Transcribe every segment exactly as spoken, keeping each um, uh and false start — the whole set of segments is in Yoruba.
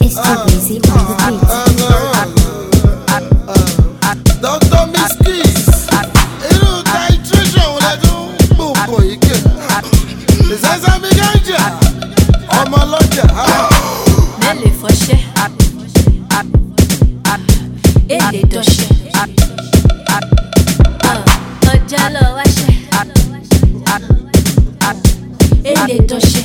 It's too easy on the beat. Doctor Miskis, inú titration lẹ́dún gbogbo ike. Ìsẹ́sẹ́ mi gẹ́jà, ọmọ lọ́jà. Mẹ́lẹ̀ fọṣẹ́, èlé dọ́ṣẹ́, ọjà lọ wáṣẹ́, èlé dọ́ṣẹ́.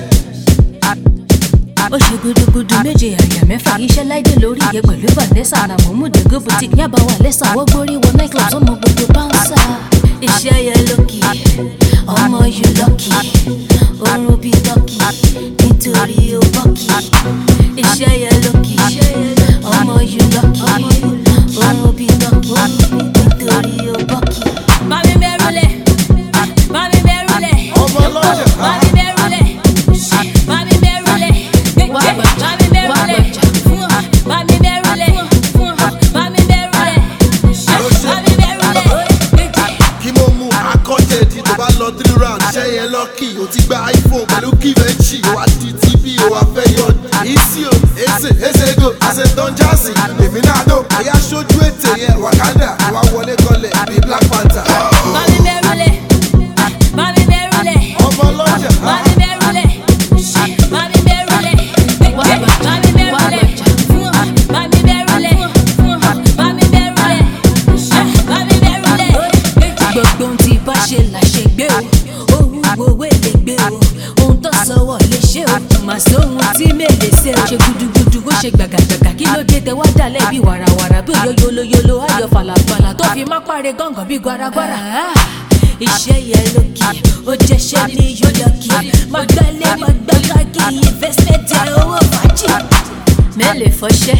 Ó ṣe gudugudu méje àyà mẹ́fà iṣẹ́ láìdé lórí iye pẹ̀lú Vanessa àràmọ́ múdègó boutique yaba wà lẹ́sà wọ́n gbórí wọ night club ọmọ gbogbo báńsà. Iṣẹ́ yẹn lókì ọmọ yìí lọ́kì oorun bíi tọ́kì nítorí ó bọ́kì. Iṣẹ́ yẹn lókì ọmọ yìí lọ́kì oorun bíi tọ́kì nítorí ó bọ́kì. Bámi mẹ́rùlẹ̀ bámi mẹ́rùlẹ̀ Ọmọ lọ́jà. bámi mẹ́rùlẹ̀ bámi mẹ́rùlẹ̀ bámi mẹ́rùlẹ̀ bámi mẹ́rùlẹ̀ bámi mẹ́rùlẹ̀ bámi mẹ́rùlẹ̀. Kí mo mú akọ́jẹ̀dì tó bá lọ three round. Iṣẹ́ yẹn lọ́kì, o ti gba iPhone pẹ̀lú kívẹ́ǹchì. O wá di T V, o wá fẹ́ yọ ìsì o. Eze eze go, àṣẹ Don Jazzy. Èmi náà dò, àyà aṣojú ètè yẹn Wakanda. Wá wọlé kọlẹ̀ bíi Black Panther. Bámi mẹ́rùlẹ̀ bámi mẹ́rùlẹ̀ Ọmọ lọ́jà. bámi mẹ́rùlẹ̀ bámi mẹ́rùlẹ̀ bámi mẹ́rùlẹ̀ bámi mẹ́rùlẹ̀ bámi mẹ́rùlẹ̀ bámi mẹ́rùlẹ̀. Gbogbo ohun tí bá ṣe là ṣe gbé o, ohun owó lè gbé o, ohun tó sọ̀wọ́ lè ṣe o, màá sọ ohun tí mèlè ṣe o. Ṣe gudugudu ó ṣe gbàgàgbàgà kí ló dé tẹ wá dálẹ̀ bí wàràwàrà bí òyò yolóyolo ayọ̀ falafala tó fi má parí gángan bí gbaragbara. Iṣẹ́ yẹn lókì ó jẹ́ṣẹ́ ní yọ̀lọ́kì má gbálẹ̀ má gbàgbàgì investment ẹ̀ owó fàájì. Mẹ́lẹ̀ fọṣẹ́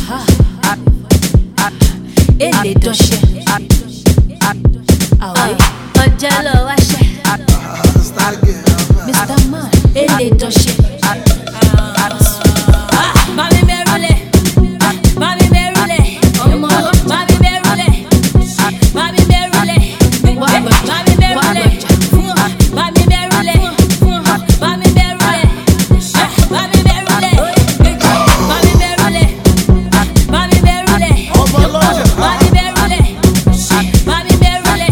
èlé dọ́ṣẹ́ àwẹ̀ ọjà lọ wáṣẹ́ Star girl. Mister Man èlé dọ́ṣẹ́. Bámi mẹ́rùlẹ̀ bámi mẹ́rùlẹ̀ ọmọ bámi mẹ́rùlẹ̀ bámi mẹ́rùlẹ̀ bámi mẹ́rùlẹ̀ bámi mẹ́rùlẹ̀ bámi mẹ́rùlẹ̀ bámi mẹ́rùlẹ̀ bámi mẹ́rùlẹ̀ bámi mẹ́rùlẹ̀ Ọmọ lọ́jà. bámi mẹ́rùlẹ̀ bámi mẹ́rùlẹ̀.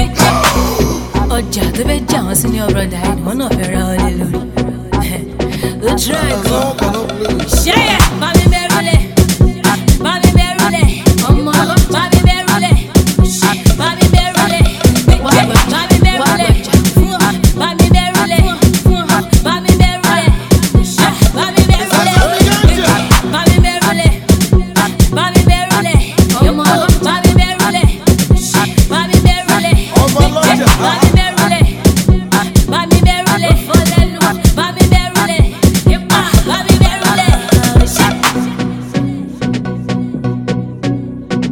Ọjà tó fẹ́ jà wọ́n sí ní ọ̀rọ̀ dàí ni wọ́n náà fẹ́ ra ọ lé lórí. Ó try gan. Àwọn kan náà play. Ṣẹ́yẹ bámi mẹ́rùlẹ̀ bámi mẹ́rùlẹ̀ ọmọ bámi mẹ́rùlẹ̀ bámi mẹ́rùlẹ̀ bámi mẹ́rùlẹ̀ bámi mẹ́rùlẹ̀ bámi mẹ́rùlẹ̀ bámi mẹ́rùlẹ̀ bámi mẹ́rùlẹ̀ bámi mẹ́rùlẹ̀ ọmọ bámi mẹ́rùlẹ̀ bámi mẹ́rùlẹ̀ Ọmọ lọ́jà. bámi mẹ́rùlẹ̀ bámi mẹ́rùlẹ̀ fọlẹ́nu bámi mẹ́rùlẹ̀ ipa bámi mẹ́rùlẹ̀.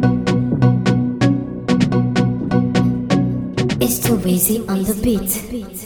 It's too easy on the beat.